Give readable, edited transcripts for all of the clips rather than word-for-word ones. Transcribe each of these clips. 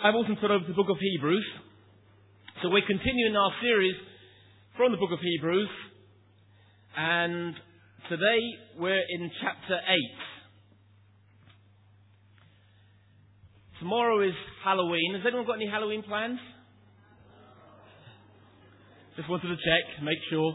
I've also turned over to the book of Hebrews. So we're continuing our series from the book of Hebrews. And today we're in chapter 8. Tomorrow is Halloween. Has anyone got any Halloween plans? Just wanted to check, make sure.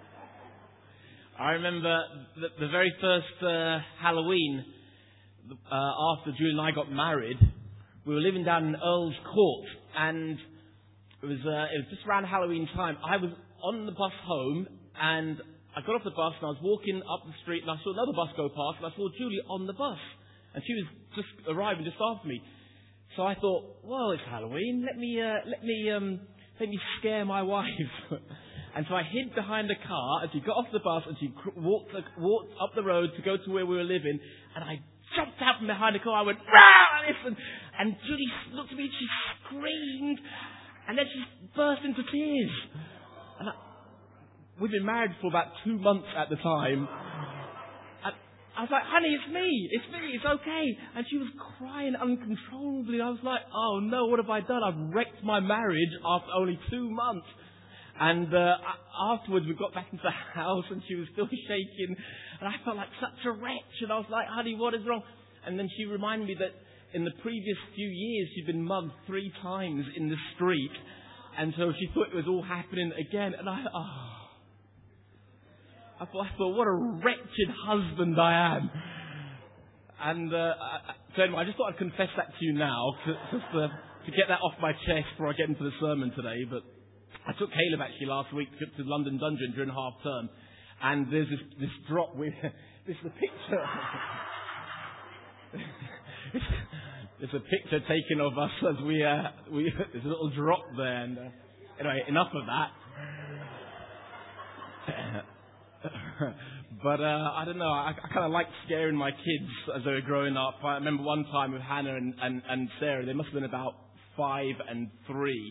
I remember the very first Halloween, after Julie and I got married, we were living down in Earl's Court, and it was just around Halloween time. I was on the bus home, and I got off the bus, and I was walking up the street, and I saw another bus go past, and I saw Julie on the bus, and she was just arriving just after me. So I thought, well, it's Halloween. Let me scare my wife. And so I hid behind the car as she got off the bus, and she walked up the road to go to where we were living, and I jumped out from behind the car. I went, "Rah!" And Julie looked at me and she screamed, and then she burst into tears. And we'd been married for about 2 months at the time. And I was like, "Honey, it's me, it's okay." And she was crying uncontrollably. I was like, "Oh no, what have I done? I've wrecked my marriage after only 2 months." And afterwards we got back into the house and she was still shaking, and I felt like such a wretch, and I was like, "Honey, what is wrong?" And then she reminded me that in the previous few years she'd been mugged 3 times in the street, and so she thought it was all happening again. And I thought, what a wretched husband I am. And so anyway, I just thought I'd confess that to you now, just to get that off my chest before I get into the sermon today. But I took Caleb actually last week to London Dungeon during half term, and there's this drop with this is the picture. There's a picture taken of us as we there's a little drop there. And anyway, enough of that. But I don't know. I kind of like scaring my kids as they were growing up. I remember one time with Hannah and Sarah. They must have been about 5 and 3.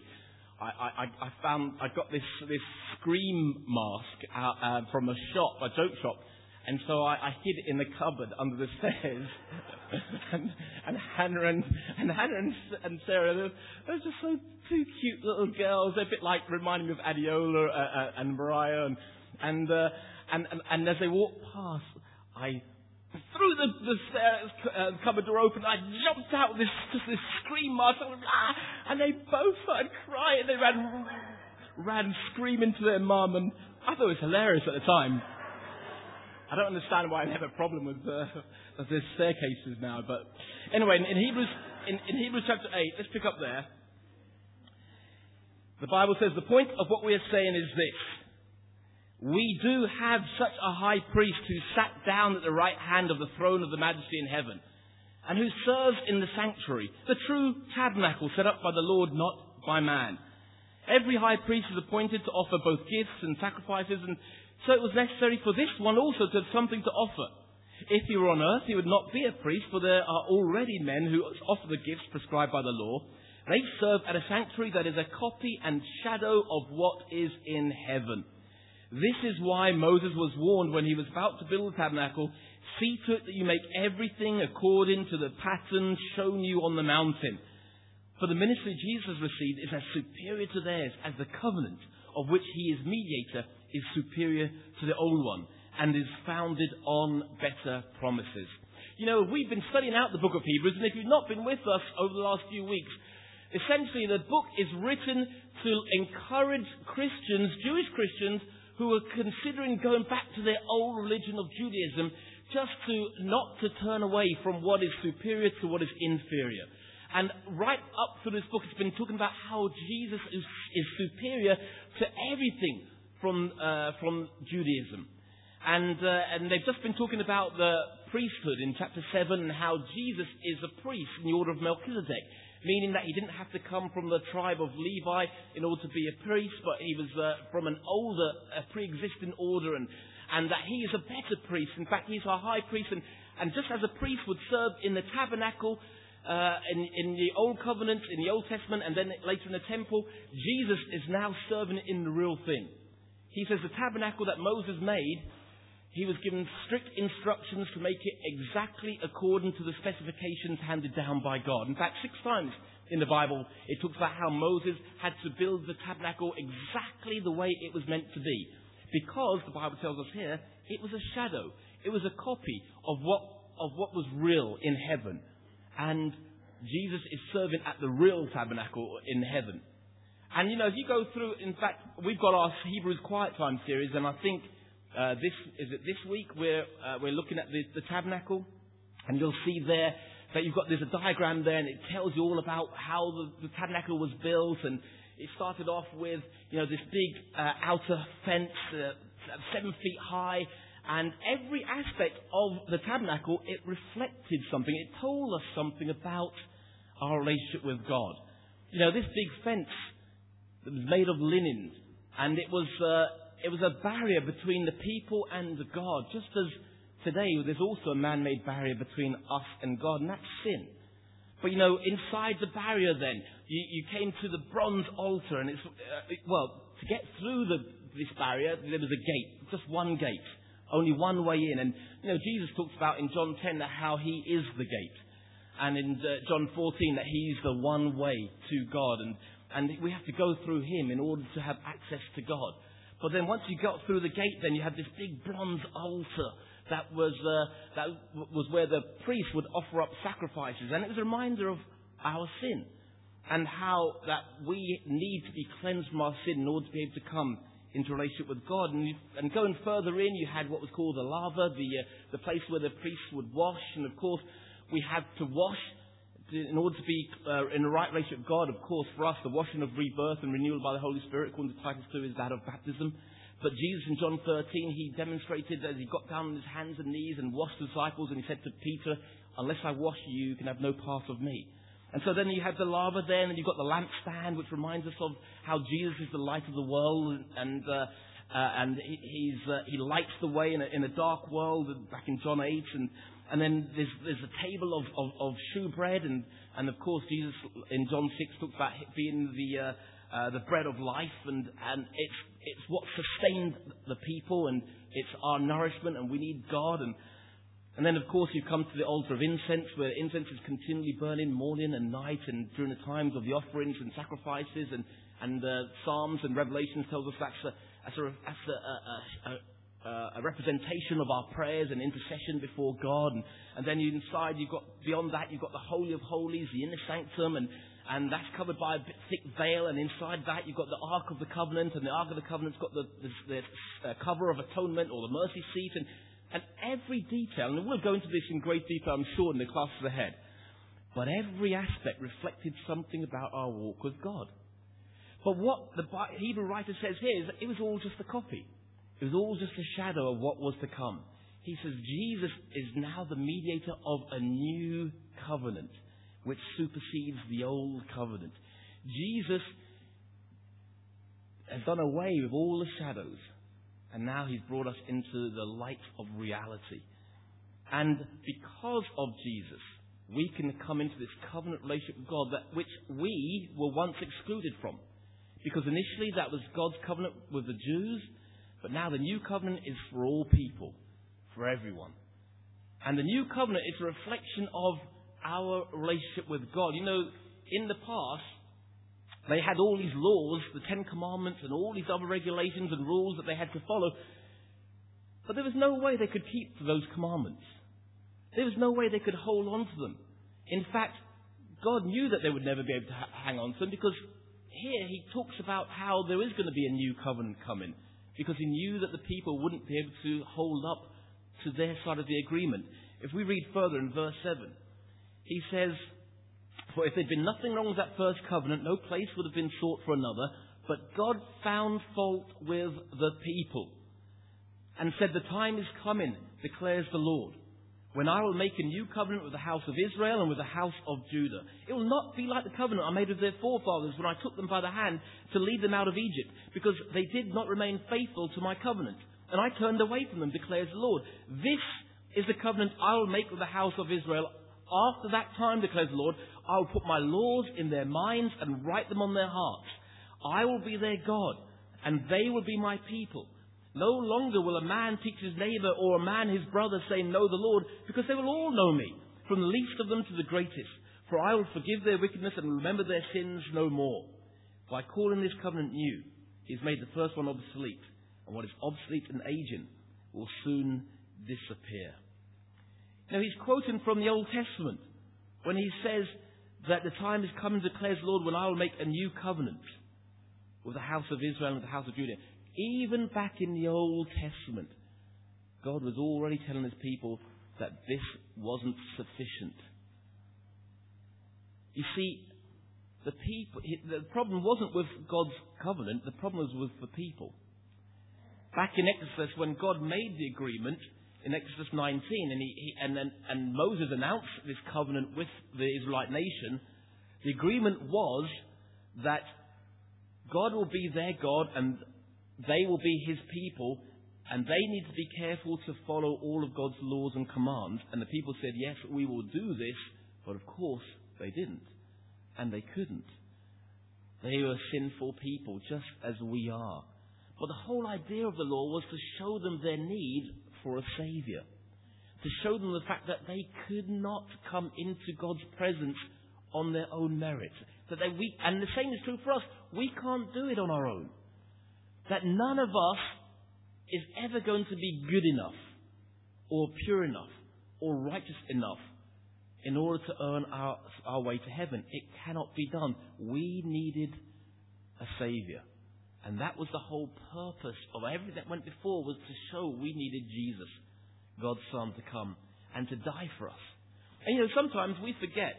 I got this scream mask from a joke shop, and so I hid it in the cupboard under the stairs. and Hannah and Sarah, they're just so 2 cute little girls. They're a bit like reminding me of Adiola and Mariah, and as they walked past, I threw the cupboard door open. I jumped out with this scream mask, and they both started crying. They ran screaming to their mum, and I thought it was hilarious at the time. I don't understand why I have a problem with the staircases now, but anyway, in Hebrews chapter 8, let's pick up there. The Bible says the point of what we are saying is this: we do have such a high priest who sat down at the right hand of the throne of the Majesty in heaven, and who serves in the sanctuary, the true tabernacle set up by the Lord, not by man. Every high priest is appointed to offer both gifts and sacrifices, and so it was necessary for this one also to have something to offer. If he were on earth, he would not be a priest, for there are already men who offer the gifts prescribed by the law. They serve at a sanctuary that is a copy and shadow of what is in heaven. This is why Moses was warned when he was about to build the tabernacle, "See to it that you make everything according to the pattern shown you on the mountain." For the ministry Jesus received is as superior to theirs as the covenant of which he is mediator is superior to the old one and is founded on better promises. You know, we've been studying out the book of Hebrews, and if you've not been with us over the last few weeks, essentially the book is written to encourage Christians, Jewish Christians, who are considering going back to their old religion of Judaism, just not to turn away from what is superior to what is inferior. And right up through this book, it's been talking about how Jesus is superior to everything from Judaism. And they've just been talking about the priesthood in chapter 7, and how Jesus is a priest in the order of Melchizedek, meaning that he didn't have to come from the tribe of Levi in order to be a priest, but he was from an older, pre-existing order, and that he is a better priest. In fact, he's our high priest, and just as a priest would serve in the tabernacle, in the Old Covenant, in the Old Testament, and then later in the temple, Jesus is now serving in the real thing. He says the tabernacle that Moses made, he was given strict instructions to make it exactly according to the specifications handed down by God. In fact, 6 times in the Bible, it talks about how Moses had to build the tabernacle exactly the way it was meant to be. Because, the Bible tells us here, it was a shadow. It was a copy of what was real in heaven. And Jesus is serving at the real tabernacle in heaven. And if you go through, in fact, we've got our Hebrews Quiet Time series, and I think this week we're looking at the tabernacle, and you'll see there that there's a diagram there, and it tells you all about how the tabernacle was built, and it started off with this big outer fence, 7 feet high, and every aspect of the tabernacle, it reflected something. It told us something about our relationship with God. This big fence that was made of linen, and it was a barrier between the people and God, just as today there's also a man-made barrier between us and God, and that's sin. But inside the barrier then, you came to the bronze altar, and to get through this barrier, there was a gate, just one gate, only one way in. And Jesus talks about in John 10 that how he is the gate, and in John 14 that he's the one way to God, and we have to go through him in order to have access to God. But then once you got through the gate, then you had this big bronze altar that was where the priest would offer up sacrifices, and it was a reminder of our sin and how that we need to be cleansed from our sin in order to be able to come into relationship with God. And going further in, you had what was called the laver, the place where the priests would wash, and of course we had to wash in order to be in the right relationship with God. Of course, for us, the washing of rebirth and renewal by the Holy Spirit, according to Titus 2, is that of baptism. But Jesus in John 13, he demonstrated as he got down on his hands and knees and washed the disciples, and he said to Peter, unless I wash you, you can have no part of me. And so then you have the laver there, and then you've got the lampstand, which reminds us of how Jesus is the light of the world, and he lights the way in a dark world, back in John 8, and then there's a table of shewbread, and of course Jesus in John 6 talks about being the bread of life, and it's what sustained the people, and it's our nourishment, and we need God. And then, of course, you come to the altar of incense, where incense is continually burning morning and night, and during the times of the offerings and sacrifices, and Psalms and Revelations tells us that's a representation of our prayers and intercession before God. And then inside, beyond that, you've got the Holy of Holies, the inner sanctum, and that's covered by a thick veil, and inside that you've got the Ark of the Covenant, and the Ark of the Covenant's got the cover of atonement, or the mercy seat, and every detail, and we'll go into this in great detail, I'm sure, in the classes ahead, but every aspect reflected something about our walk with God. But what the Hebrew writer says here is that it was all just a copy. It was all just a shadow of what was to come. He says Jesus is now the mediator of a new covenant, which supersedes the old covenant. Jesus has done away with all the shadows, and now he's brought us into the light of reality. And because of Jesus, we can come into this covenant relationship with God, which we were once excluded from. Because initially that was God's covenant with the Jews, but now the new covenant is for all people, for everyone. And the new covenant is a reflection of our relationship with God. In the past, they had all these laws, the Ten Commandments, and all these other regulations and rules that they had to follow. But there was no way they could keep those commandments. There was no way they could hold on to them. In fact, God knew that they would never be able to hang on to them, because here he talks about how there is going to be a new covenant coming, because he knew that the people wouldn't be able to hold up to their side of the agreement. If we read further in verse 7, he says, for if there'd been nothing wrong with that first covenant, no place would have been sought for another, but God found fault with the people and said, the time is coming, declares the Lord, when I will make a new covenant with the house of Israel and with the house of Judah. It will not be like the covenant I made with their forefathers when I took them by the hand to lead them out of Egypt, because they did not remain faithful to my covenant, and I turned away from them, declares the Lord. This is the covenant I will make with the house of Israel. After that time, declares the Lord, I will put my laws in their minds and write them on their hearts. I will be their God, and they will be my people. No longer will a man teach his neighbor or a man his brother, saying, know the Lord, because they will all know me, from the least of them to the greatest. For I will forgive their wickedness and remember their sins no more. By calling this covenant new, he has made the first one obsolete, and what is obsolete and aging will soon disappear. Now he's quoting from the Old Testament when he says that the time is coming, declares the Lord, when I will make a new covenant with the house of Israel and with the house of Judah. Even back in the Old Testament, God was already telling his people that this wasn't sufficient. You see, the problem wasn't with God's covenant, the problem was with the people. Back in Exodus, when God made the agreement, in Exodus 19, and Moses announced this covenant with the Israelite nation, the agreement was that God will be their God and they will be his people, and they need to be careful to follow all of God's laws and commands. And the people said, yes, we will do this, but of course they didn't. And they couldn't. They were sinful people, just as we are. But the whole idea of the law was to show them their need for a Saviour. To show them the fact that they could not come into God's presence on their own merit. And the same is true for us. We can't do it on our own. That none of us is ever going to be good enough, or pure enough, or righteous enough in order to earn our way to heaven. It cannot be done. We needed a Saviour. And that was the whole purpose of everything that went before, was to show we needed Jesus, God's Son, to come and to die for us. And sometimes we forget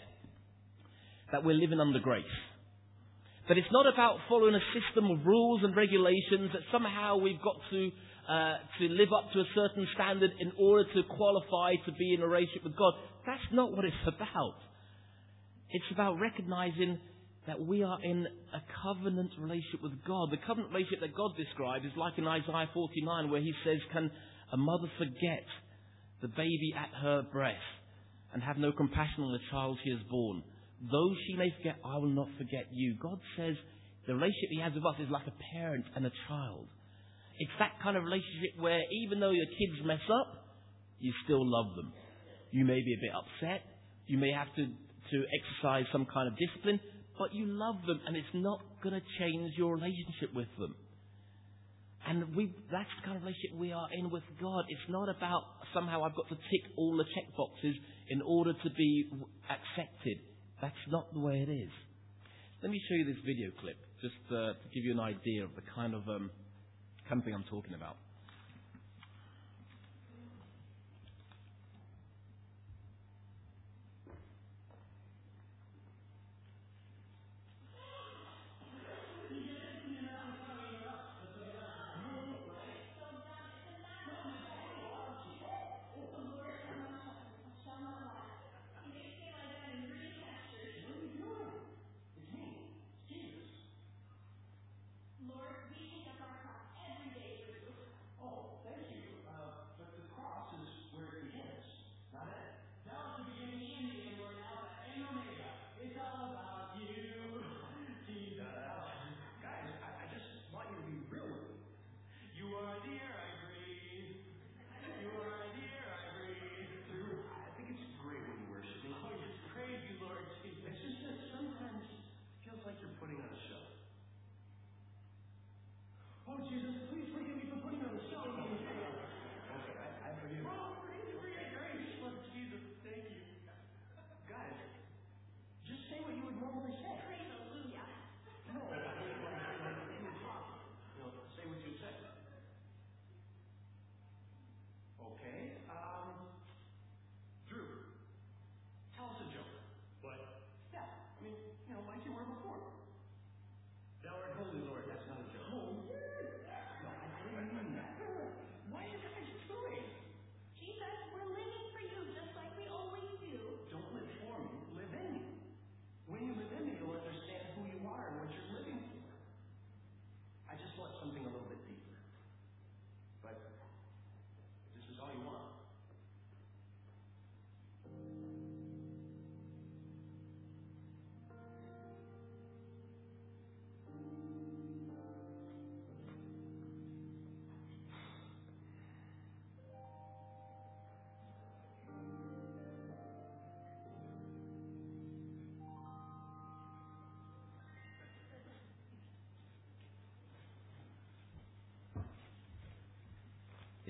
that we're living under grace. That it's not about following a system of rules and regulations, that somehow we've got to live up to a certain standard in order to qualify to be in a relationship with God. That's not what it's about. It's about recognizing that we are in a covenant relationship with God. The covenant relationship that God described is like in Isaiah 49, where he says, can a mother forget the baby at her breast and have no compassion on the child she has born? Though she may forget, I will not forget you. God says the relationship he has with us is like a parent and a child. It's that kind of relationship where even though your kids mess up, you still love them. You may be a bit upset. You may have to exercise some kind of discipline, but you love them, and it's not going to change your relationship with them. And that's the kind of relationship we are in with God. It's not about somehow I've got to tick all the check boxes in order to be accepted. That's not the way it is. Let me show you this video clip, just to give you an idea of the kind of thing I'm talking about.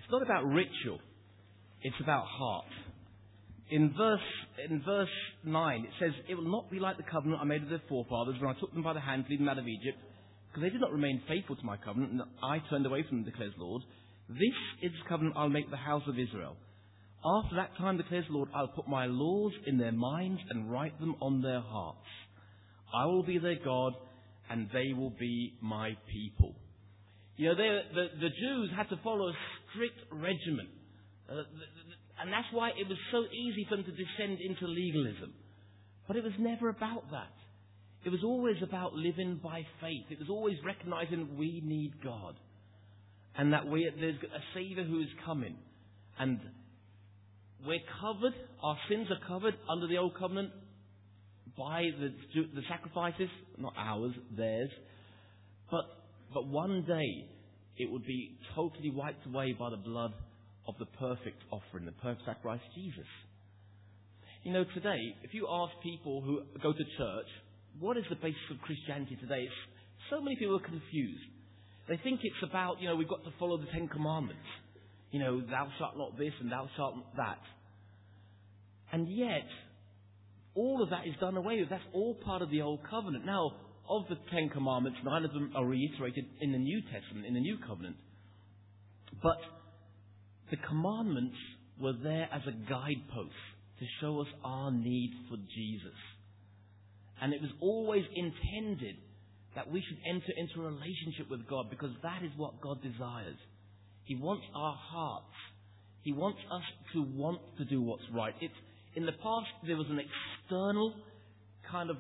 It's not about ritual. It's about heart. In verse 9, it says, "It will not be like the covenant I made with their forefathers when I took them by the hand to lead them out of Egypt, because they did not remain faithful to my covenant, and I turned away from them, declares the Lord. This is the covenant I'll make with the house of Israel. After that time, declares the Lord, I'll put my laws in their minds and write them on their hearts. I will be their God, and they will be my people." You know, the Jews had to follow a strict regimen. And that's why it was so easy for them to descend into legalism. But it was never about that. It was always about living by faith. It was always recognizing we need God. And that there's a Savior who is coming. And we're covered, our sins are covered under the Old Covenant by the sacrifices, not ours, theirs. But one day it would be totally wiped away by the blood of the perfect offering, the perfect sacrifice, Jesus. You know, today, if you ask people who go to church, what is the basis of Christianity today? So many people are confused. They think it's about, we've got to follow the Ten Commandments. Thou shalt not this and thou shalt not that. And yet, all of that is done away with. That's all part of the Old Covenant. Now, of the Ten Commandments, 9 of them are reiterated in the New Testament, in the New Covenant. But the commandments were there as a guidepost to show us our need for Jesus. And it was always intended that we should enter into a relationship with God, because that is what God desires. He wants our hearts. He wants us to want to do what's right. In the past, there was an external kind of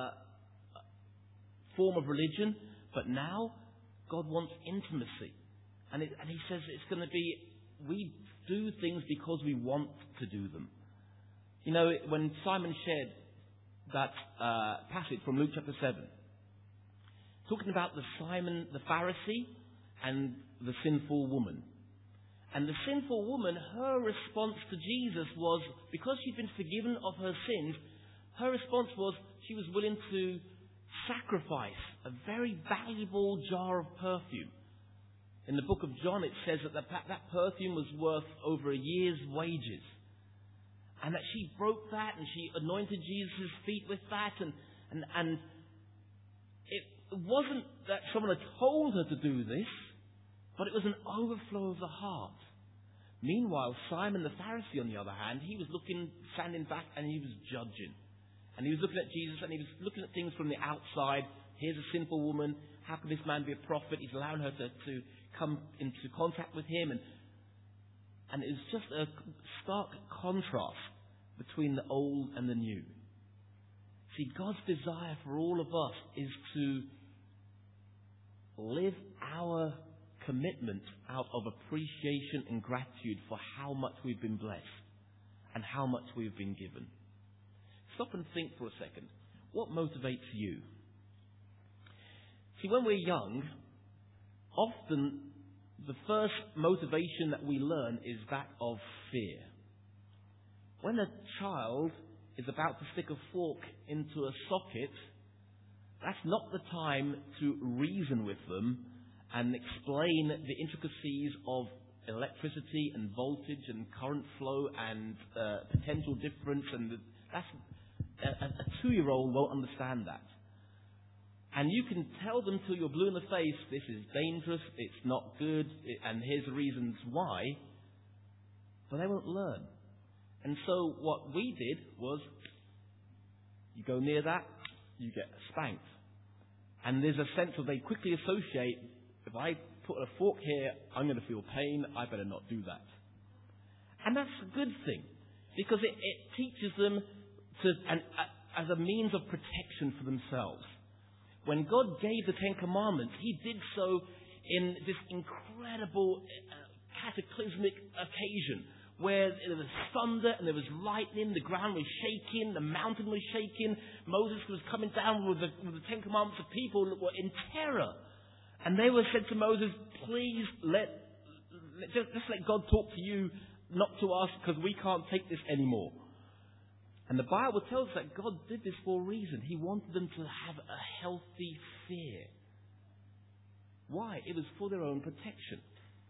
form of religion, but now God wants intimacy. And He says it's going to be, we do things because we want to do them. When Simon shared that passage from Luke chapter 7, talking about the Simon the Pharisee and the sinful woman. And the sinful woman, her response to Jesus was, because she'd been forgiven of her sins, her response was she was willing to sacrifice a very valuable jar of perfume. In the book of John, it says that perfume was worth over a year's wages. And that she broke that and she anointed Jesus' feet with that. And it wasn't that someone had told her to do this, but it was an overflow of the heart. Meanwhile, Simon the Pharisee, on the other hand, he was standing back and he was judging. And he was looking at Jesus and he was looking at things from the outside. Here's a sinful woman. How can this man be a prophet? He's allowing her to come into contact with him. And it was just a stark contrast between the old and the new. See, God's desire for all of us is to live our commitment out of appreciation and gratitude for how much we've been blessed and how much we've been given. Stop and think for a second. What motivates you? See, when we're young, often the first motivation that we learn is that of fear. When a child is about to stick a fork into a socket, that's not the time to reason with them and explain the intricacies of electricity and voltage and current flow and potential difference. And that's a 2-year-old won't understand that. And you can tell them till you're blue in the face, this is dangerous, it's not good, and here's the reasons why, but they won't learn. And so what we did was, you go near that, you get spanked. And there's a sense of they quickly associate, if I put a fork here, I'm going to feel pain, I better not do that. And that's a good thing, because it teaches them as a means of protection for themselves. When God gave the Ten Commandments, He did so in this incredible cataclysmic occasion where there was thunder and there was lightning, the ground was shaking, the mountain was shaking. Moses was coming down with the Ten Commandments of people that were in terror. And they were said to Moses, please just let God talk to you, not to us, because we can't take this anymore. And the Bible tells us that God did this for a reason. He wanted them to have a healthy fear. Why? It was for their own protection.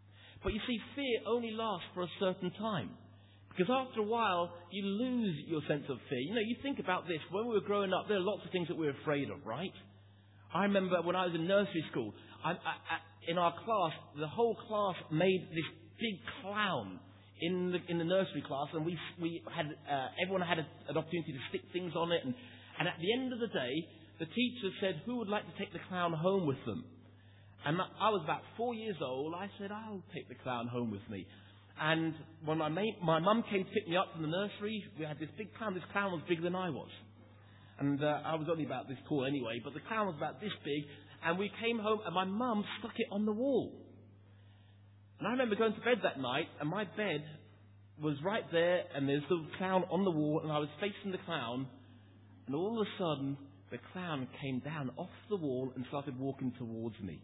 But you see, fear only lasts for a certain time. Because after a while, you lose your sense of fear. You know, you think about this. When we were growing up, there are lots of things that we were afraid of, right? I remember when I was in nursery school, in our class, the whole class made this big clown in the nursery class, and we had everyone had an opportunity to stick things on it, and at the end of the day, the teacher said, who would like to take the clown home with them? And I was about 4 years old. I said, I'll take the clown home with me. And when my mum came to pick me up from the nursery, we had this big clown. This clown was bigger than I was. And I was only about this tall anyway, but the clown was about this big. And we came home, and my mum stuck it on the wall. And I remember going to bed that night, and my bed was right there, and there's the clown on the wall, and I was facing the clown. And all of a sudden, the clown came down off the wall and started walking towards me.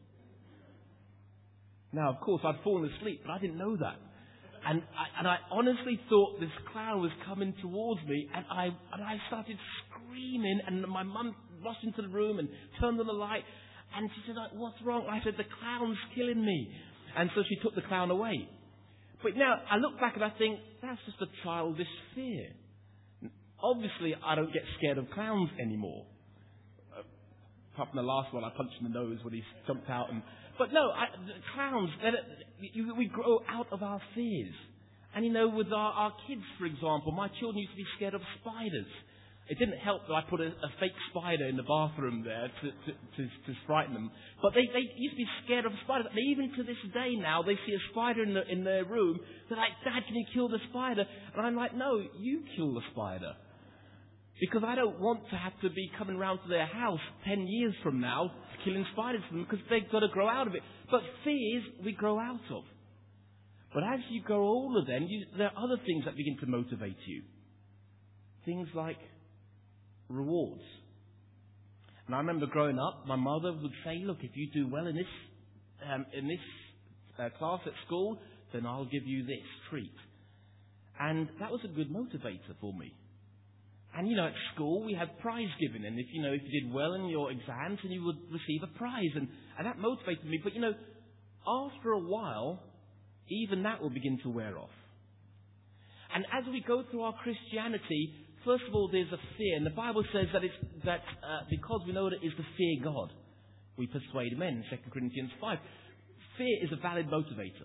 Now, of course, I'd fallen asleep, but I didn't know that. And I honestly thought this clown was coming towards me, and I started screaming, and my mum rushed into the room and turned on the light, and she said, what's wrong? I said, the clown's killing me. And so she took the clown away. But now, I look back and I think, that's just a childish fear. Obviously, I don't get scared of clowns anymore. Apart from the last one, I punched him in the nose when he jumped out. But no, clowns, we grow out of our fears. And you know, with our kids, for example, my children used to be scared of spiders. It didn't help that I put a fake spider in the bathroom there to frighten them. But they used to be scared of spiders. And even to this day now, they see a spider in their room. They're like, Dad, can you kill the spider? And I'm like, no, you kill the spider. Because I don't want to have to be coming round to their house 10 years from now killing spiders for them, because they've got to grow out of it. But fears we grow out of. But as you grow older then, there are other things that begin to motivate you. Things like rewards. And I remember growing up, my mother would say, look, if you do well in this class at school, then I'll give you this treat. And that was a good motivator for me. And, you know, at school we had prize giving, and if you did well in your exams, then you would receive a prize, and that motivated me. But, you know, after a while, even that will begin to wear off. And as we go through our Christianity, first of all, there's a fear, and the Bible says that because we know that it is to fear God, we persuade men, 2 Corinthians 5. Fear is a valid motivator.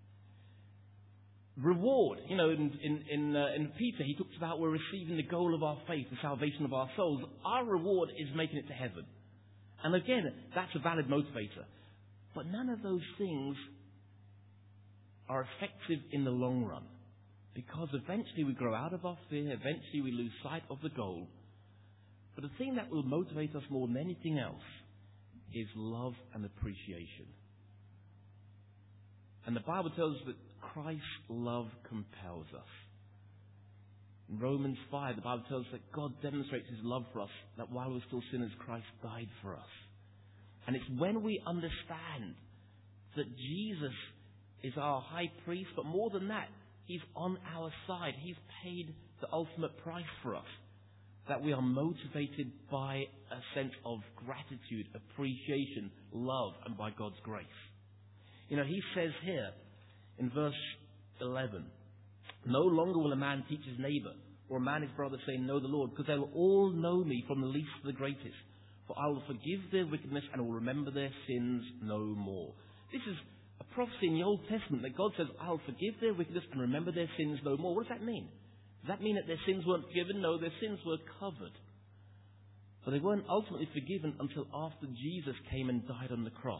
Reward, you know, in Peter, he talks about we're receiving the goal of our faith, the salvation of our souls. Our reward is making it to heaven. And again, that's a valid motivator. But none of those things are effective in the long run. Because eventually we grow out of our fear, eventually we lose sight of the goal. But the thing that will motivate us more than anything else is love and appreciation. And the Bible tells us that Christ's love compels us. In Romans 5, the Bible tells us that God demonstrates His love for us, that while we were still sinners, Christ died for us. And it's when we understand that Jesus is our high priest, but more than that, He's on our side. He's paid the ultimate price for us, that we are motivated by a sense of gratitude, appreciation, love, and by God's grace. You know, He says here in verse 11, no longer will a man teach his neighbor, or a man his brother, saying, know the Lord, because they will all know me, from the least to the greatest. For I will forgive their wickedness and will remember their sins no more. This is a prophecy in the Old Testament that God says, I'll forgive their wickedness and remember their sins no more. What does that mean? Does that mean that their sins weren't forgiven? No, their sins were covered. But they weren't ultimately forgiven until after Jesus came and died on the cross.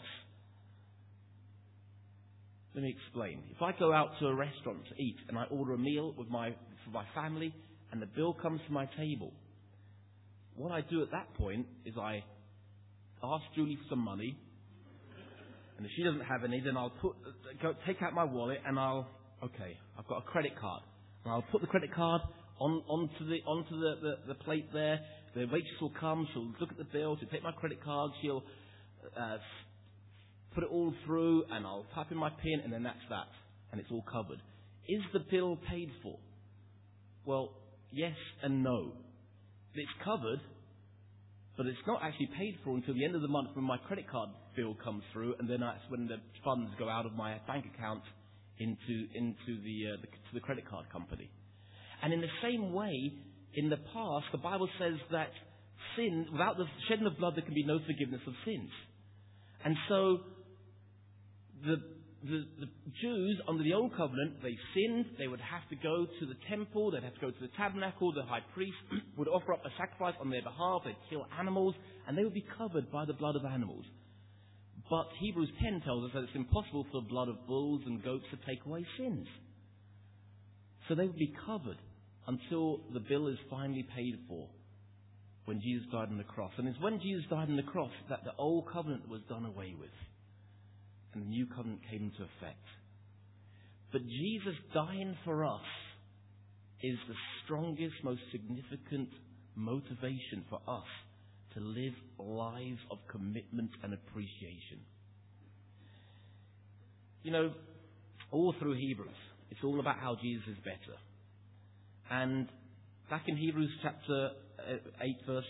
Let me explain. If I go out to a restaurant to eat and I order a meal for my family and the bill comes to my table, what I do at that point is I ask Julie for some money, and if she doesn't have any, then I'll take out my wallet and I've got a credit card. And I'll put the credit card onto the plate there. The waitress will come, she'll look at the bill, she'll take my credit card, she'll put it all through, and I'll type in my PIN, and then that's that. And it's all covered. Is the bill paid for? Well, yes and no. It's covered, but it's not actually paid for until the end of the month when my credit card bill comes through, and then that's when the funds go out of my bank account to the credit card company. And in the same way, in the past, the Bible says that sin, without the shedding of blood, there can be no forgiveness of sins. And so the Jews under the Old Covenant, they sinned, they would have to go to the temple, they'd have to go to the tabernacle, the high priest would offer up a sacrifice on their behalf, they'd kill animals, and they would be covered by the blood of animals. But Hebrews 10 tells us that it's impossible for the blood of bulls and goats to take away sins. So they would be covered until the bill is finally paid for when Jesus died on the cross. And it's when Jesus died on the cross that the Old Covenant was done away with and the New Covenant came into effect. But Jesus dying for us is the strongest, most significant motivation for us to live lives of commitment and appreciation. You know, all through Hebrews, it's all about how Jesus is better. And back in Hebrews chapter 8, verse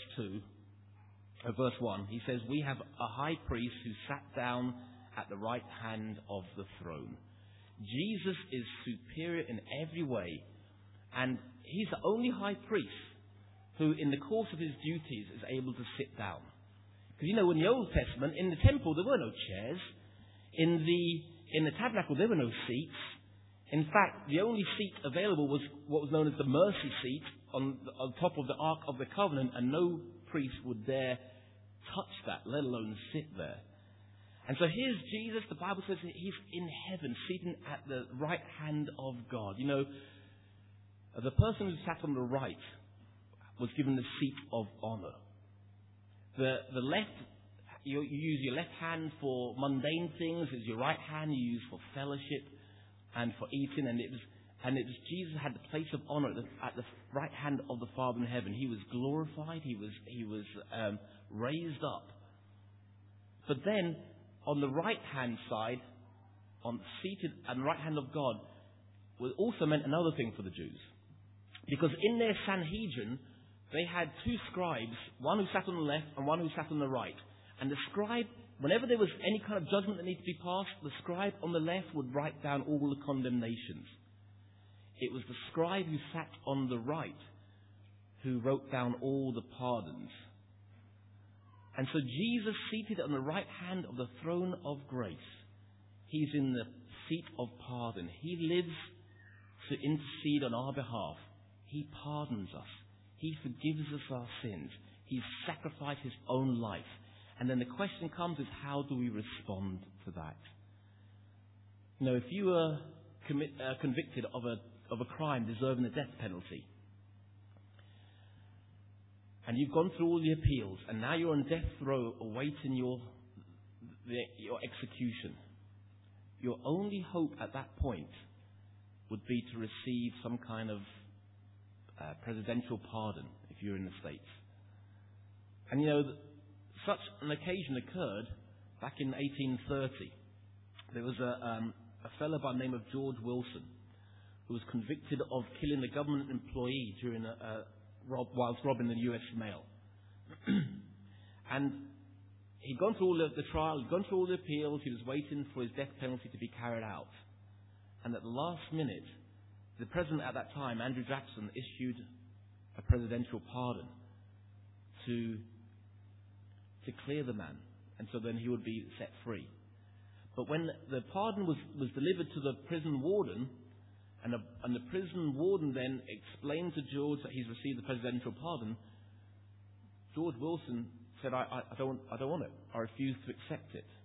1, he says, "We have a high priest who sat down at the right hand of the throne." Jesus is superior in every way, and he's the only high priest who, in the course of his duties, is able to sit down. Because, you know, in the Old Testament, in the temple, there were no chairs. In the tabernacle, there were no seats. In fact, the only seat available was what was known as the mercy seat on top of the Ark of the Covenant, and no priest would dare touch that, let alone sit there. And so here's Jesus. The Bible says that he's in heaven, sitting at the right hand of God. You know, the person who sat on the right was given the seat of honor. The left, you use your left hand for mundane things, is your right hand you use for fellowship and for eating, and it was Jesus had the place of honor at the right hand of the Father in heaven. He was glorified, he was raised up. But then on the right hand side, seated at the right hand of God, also meant another thing for the Jews. Because in their Sanhedrin, they had two scribes, one who sat on the left and one who sat on the right. And the scribe, whenever there was any kind of judgment that needed to be passed, the scribe on the left would write down all the condemnations. It was the scribe who sat on the right who wrote down all the pardons. And so Jesus, seated on the right hand of the throne of grace, he's in the seat of pardon. He lives to intercede on our behalf. He pardons us. He forgives us our sins. He's sacrificed his own life. And then the question comes is, how do we respond to that? You know, if you were convicted of a crime deserving the death penalty, and you've gone through all the appeals, and now you're on death row awaiting your execution, your only hope at that point would be to receive some kind of presidential pardon if you're in the States. And you know, such an occasion occurred back in 1830. There was a fellow by the name of George Wilson who was convicted of killing a government employee during whilst robbing the U.S. mail. And he'd gone through all the trial, he'd gone through all the appeals, he was waiting for his death penalty to be carried out. And at the last minute, the president at that time, Andrew Jackson, issued a presidential pardon to clear the man. And so then he would be set free. But when the pardon was delivered to the prison warden, and the prison warden then explained to George that he's received the presidential pardon, George Wilson said, I don't want it. I refuse to accept it.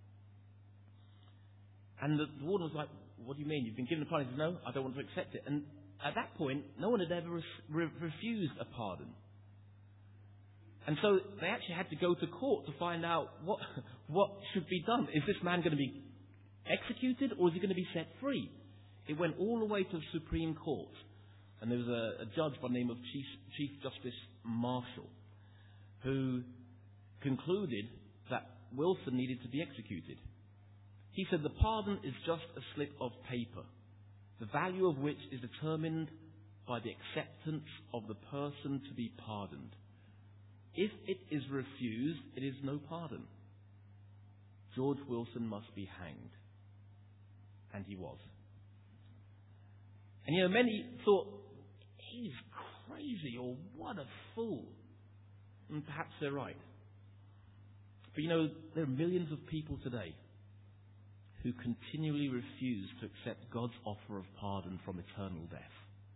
And the warden was like, what do you mean? You've been given a pardon? He said, no, I don't want to accept it. And at that point, no one had ever refused a pardon. And so they actually had to go to court to find out what should be done. Is this man going to be executed, or is he going to be set free? It went all the way to the Supreme Court. And there was a judge by the name of Chief Justice Marshall who concluded that Wilson needed to be executed. He said the pardon is just a slip of paper, the value of which is determined by the acceptance of the person to be pardoned. If it is refused, it is no pardon. George Wilson must be hanged. And he was. And many thought, he's crazy, or what a fool. And perhaps they're right. But there are millions of people today who continually refuse to accept God's offer of pardon from eternal death.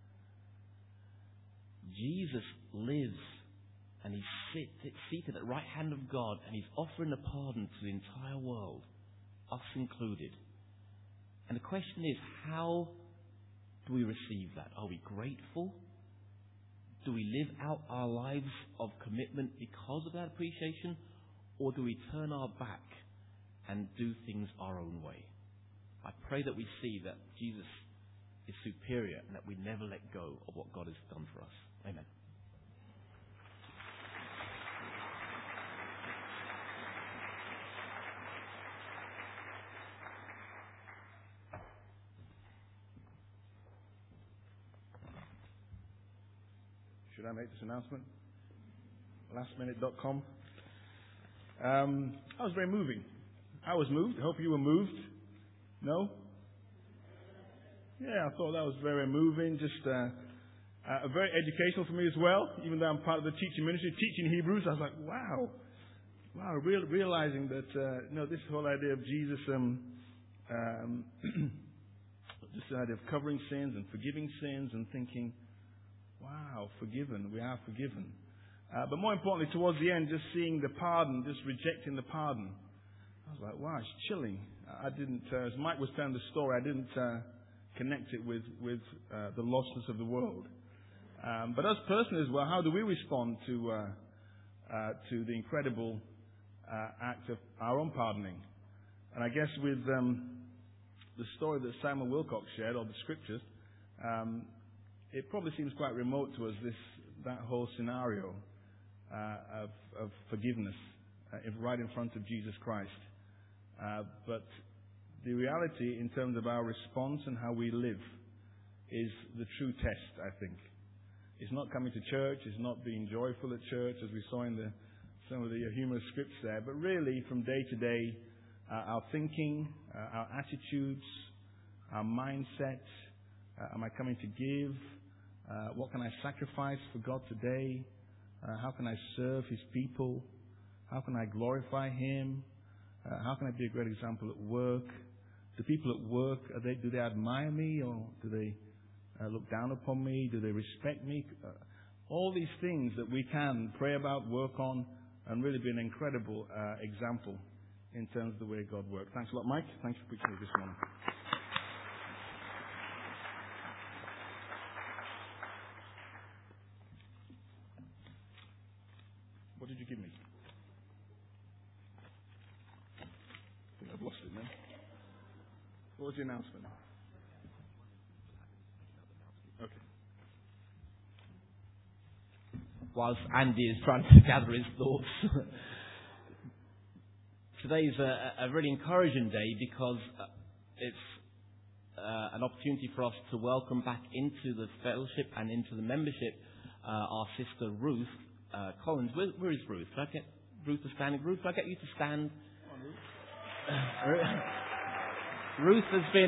Jesus lives, and he's seated at the right hand of God, and he's offering a pardon to the entire world, us included. And the question is, how do we receive that? Are we grateful? Do we live out our lives of commitment because of that appreciation? Or do we turn our back and do things our own way? I pray that we see that Jesus is superior and that we never let go of what God has done for us. Amen. Should I make this announcement? Lastminute.com. That was very moving. I was moved. I hope you were moved. No? Yeah, I thought that was very moving. Just very educational for me as well. Even though I'm part of the teaching ministry, teaching Hebrews, I was like, wow, realizing that this whole idea of Jesus, this idea of covering sins and forgiving sins, and thinking, wow, forgiven. We are forgiven. But more importantly, towards the end, just seeing the pardon, just rejecting the pardon. I was like, wow, it's chilling. I didn't, as Mike was telling the story, I didn't connect it with the lostness of the world. But us personally as well, how do we respond to the incredible act of our own pardoning? And I guess with the story that Simon Wilcox shared, or the scriptures, it probably seems quite remote to us, that whole scenario of forgiveness right in front of Jesus Christ. But the reality in terms of our response and how we live is the true test, I think. It's not coming to church, it's not being joyful at church, as we saw in some of the humorous scripts there, but really from day to day, our thinking, our attitudes, our mindset. Am I coming to give? What can I sacrifice for God today? How can I serve His people? How can I glorify Him? How can I be a great example at work? Do people at work, do they admire me, or do they look down upon me? Do they respect me? All these things that we can pray about, work on, and really be an incredible example in terms of the way God works. Thanks a lot, Mike. Thanks for preaching this morning. What did you give me? I think I've lost it now. What was the announcement? Okay. Whilst Andy is trying to gather his thoughts, today's a really encouraging day because it's an opportunity for us to welcome back into the fellowship and into the membership our sister Ruth Collins. Where is Ruth? Can I get Ruth to stand? Ruth, can I get you to stand? Ruth,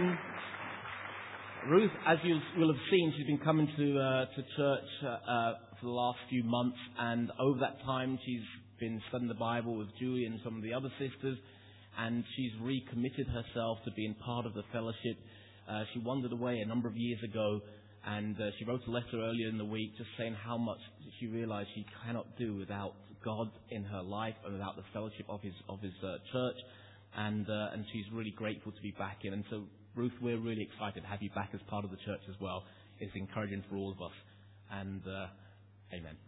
as you will have seen, she's been coming to church for the last few months, and over that time she's been studying the Bible with Julie and some of the other sisters, and she's recommitted herself to being part of the fellowship. She wandered away a number of years ago, and she wrote a letter earlier in the week just saying how much she realized she cannot do without God in her life and without the fellowship of his church. And she's really grateful to be back in. And so, Ruth, we're really excited to have you back as part of the church as well. It's encouraging for all of us. And amen.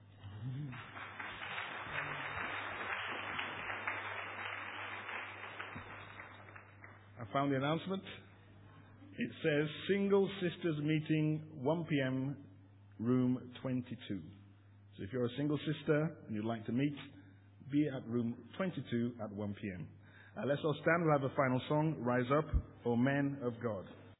I found the announcement. It says, Single Sisters Meeting, 1 p.m., room 22. So if you're a single sister and you'd like to meet, be at room 22 at 1 p.m. Let's all stand. We'll have a final song, Rise Up, O Men of God.